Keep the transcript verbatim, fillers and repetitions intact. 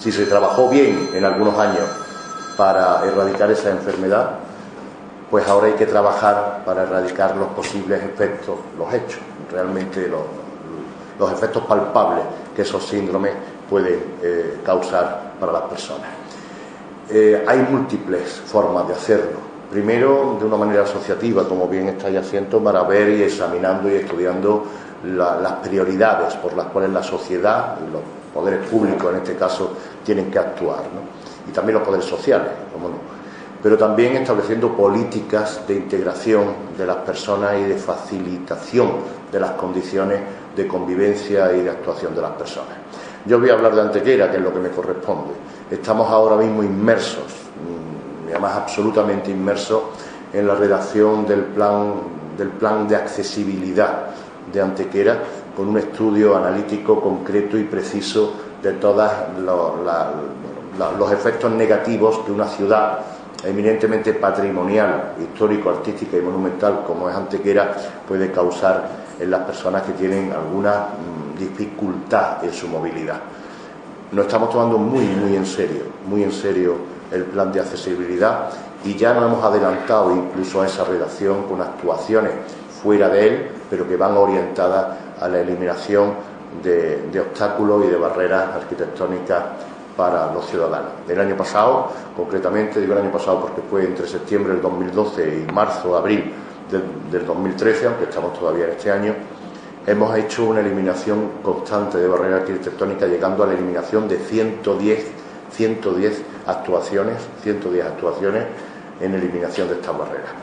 Si se trabajó bien en algunos años para erradicar esa enfermedad, pues ahora hay que trabajar para erradicar los posibles efectos, los hechos, realmente los, los efectos palpables que esos síndromes pueden eh, causar para las personas. Eh, hay múltiples formas de hacerlo. Primero, de una manera asociativa, como bien estáis haciendo, para ver y examinando y estudiando la, las prioridades por las cuales la sociedad y los poderes públicos, en este caso, tienen que actuar, ¿no? Y también los poderes sociales, como no. Pero también estableciendo políticas de integración de las personas y de facilitación de las condiciones de convivencia y de actuación de las personas. Yo voy a hablar de Antequera, que es lo que me corresponde. Estamos ahora mismo inmersos, y además absolutamente inmersos, en la redacción del plan, del plan de accesibilidad de Antequera, con un estudio analítico concreto y preciso de todos los, la, la, los efectos negativos que una ciudad eminentemente patrimonial, histórico, artística y monumental como es Antequera puede causar en las personas que tienen alguna mmm, dificultad en su movilidad. Nos estamos tomando muy, muy en serio, muy en serio el plan de accesibilidad y ya nos hemos adelantado incluso a esa redacción con actuaciones fuera de él, pero que van orientadas a la eliminación de, de obstáculos y de barreras arquitectónicas para los ciudadanos. El año pasado, concretamente, digo el año pasado porque fue entre septiembre del dos mil doce y marzo, abril del, del dos mil trece, aunque estamos todavía en este año, hemos hecho una eliminación constante de barreras arquitectónicas, llegando a la eliminación de ciento diez actuaciones, ciento diez actuaciones en eliminación de estas barreras.